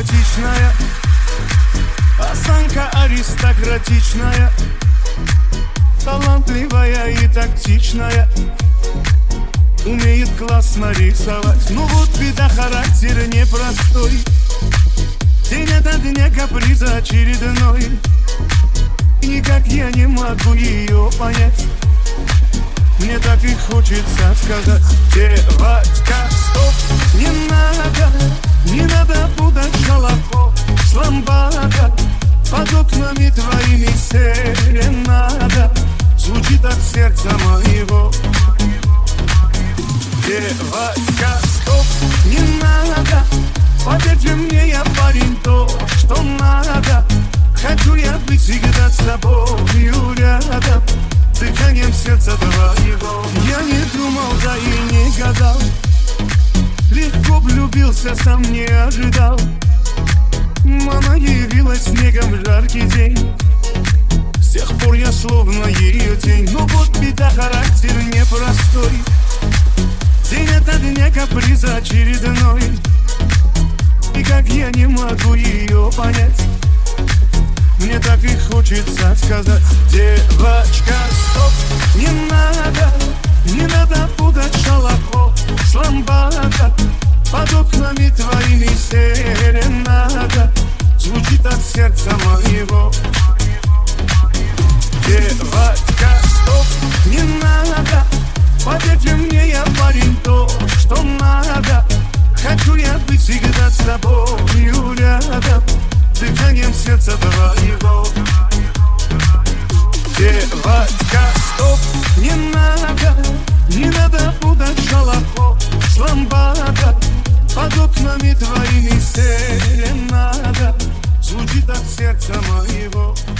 симпатичная, осанка аристократичная, талантливая и тактичная, умеет классно рисовать. Ну вот беда, характер непростой, день ото дня каприз очередной. Никак я не могу ее понять, мне так и хочется сказать: девочка, стоп, не надо путать шалохов с ламбада. Под окнами твоими серенада звучит от сердца моего. Девочка, стоп, не надо, поверьте мне, я парень, то, что надо. Хочу я быть всегда с тобою рядом, дыханием сердца твоего. Я не думал, да и не гадал, легко влюбился, сам не ожидал. Мама явилась снегом в жаркий день, с тех пор я словно ее тень. Но вот беда, характер непростой, день ото дня каприз очередной. И как я не могу ее понять, мне так и хочется сказать: девочка, стоп, не надо путать шалохов с ламбада. Под окнами твоими серенада звучит от сердца моего. Девочка, стоп, не надо, поверьте мне, я парень, то, что надо. Хочу я быть всегда с тобою рядом, дыханием сердца твоего. Девочка, стоп, не надо путать шалохов с ламбада. Под окнами твоими серенада звучит от сердца моего.